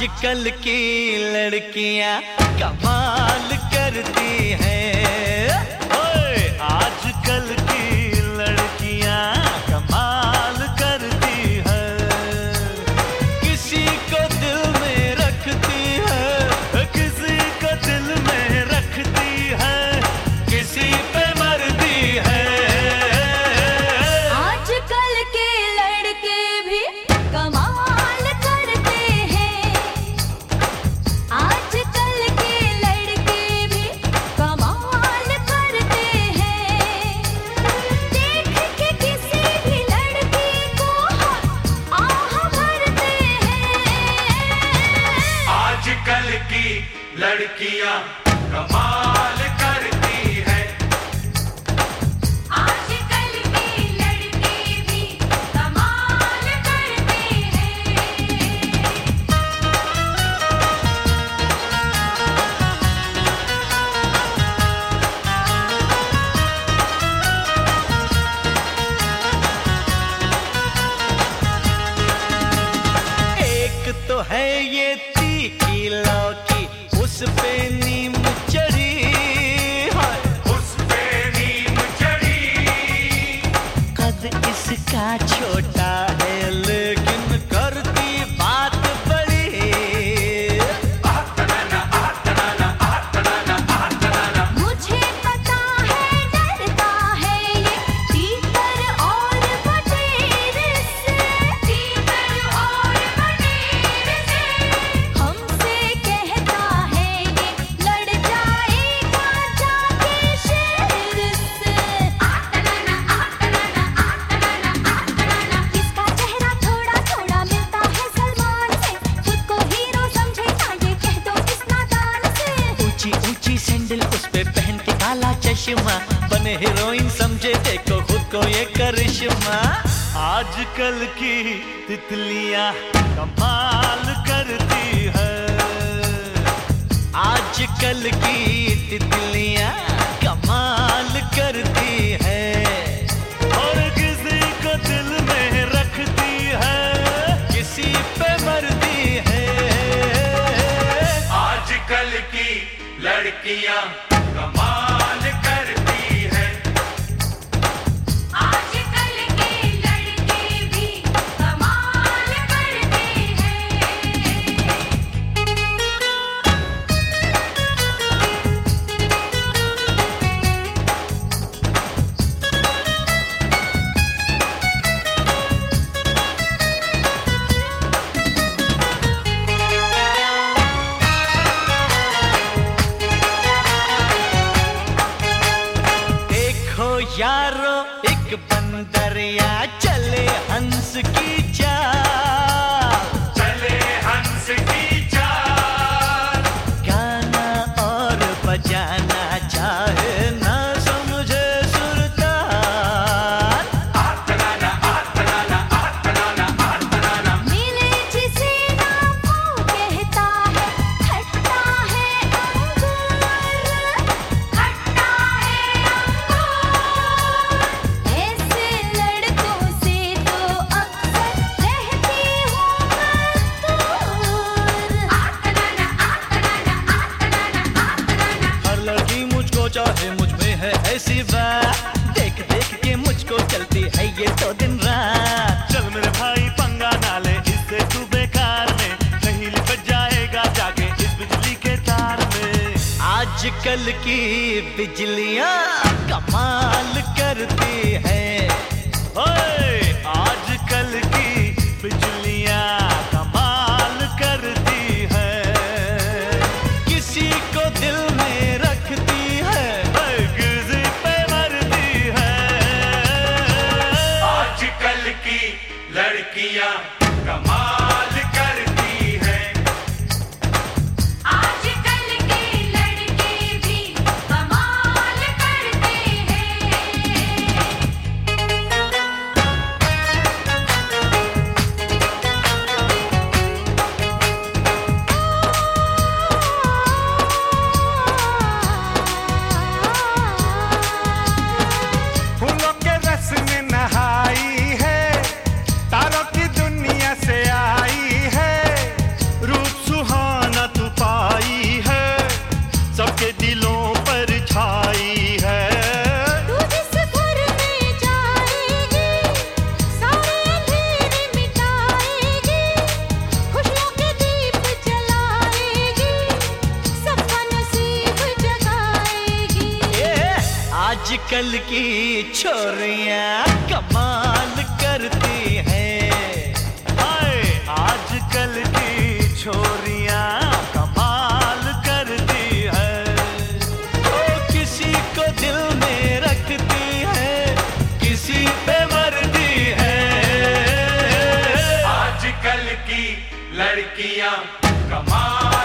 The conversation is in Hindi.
आजकल की लड़कियां कमाल करती हैं। ओए आजकल की लड़कियां कमाल करती हैं। किसी को दिल में रखती है, किसी को दिल में रखती है, किसी पे मरती है। आजकल के लड़के भी कमाल करते हैं। आजकल के लड़के भी कमाल करते हैं। देख के किसी भी लड़की को आह भरते हैं। आजकल की लड़कियां कमाल करती है। आजकल के लड़के भी कमाल करते हैं। एक तो है ये तीखी लौकी, उस पे नीम चढ़ी है। उस पे नीम चढ़ी, कद इसका छोटा है लेकिन करती बात बड़ी। मुझे पता है डरता है ये तीतर और बटेर से। तीतर और बटेर से हमसे कहता है ये लड़ जाएगा जाके शेर से। इसका चेहरा थोड़ा थोड़ा मिलता है सलमान से। खुद को हीरो समझे सांझे कह दो इस नादान से। ऊंची ऊंची सैंडल उस पे पहन के काला चश्मा, बने हीरोइन समझे देखो खुद को ये करिश्मा। आजकल की तितलियां कमाल करती है। आजकल की तितलियां कमाल करती है। और किसी को दिल में रखती है, किसी पे मरती है। आजकल की लड़कियां कमाल करती है। आजकल के लड़के भी कमाल करते हैं। देखो यारो एक बंदरिया चले हंस की चाल। चले हंस की चाल, गाना और बजाना चाहे ना समझे सुरताल। मिले जिसे ना वो कहता है खट्टा है अंगूर। खट्टा है अंगूर। ऐसे लड़कों से तो अक्सर रहती हूँ हर लड़की मुझको चाहे, मुझ में है ऐसी बात। देख देख के मुझको चलती है ये तो दिन रात। चल मेरे भाई पंगा ना ले इससे तू बेकार में, नहीं लिपट जाएगा जाके इस बिजली के तार में। आजकल की बिजलियां कमाल करती है। ओए आजकल की बिजलियां कमाल करती है। किसी को दिल में रखती है, किसी पे मरती है। आजकल की लड़कियां कमाल करती है। आजकल के लड़के भी कमाल करते हैं। आजकल की छोरियां कमाल करती हैं। हाय आजकल की छोरियां कमाल करती है। तो किसी को दिल में रखती है, किसी पे मरती है। आजकल की लड़कियां कमाल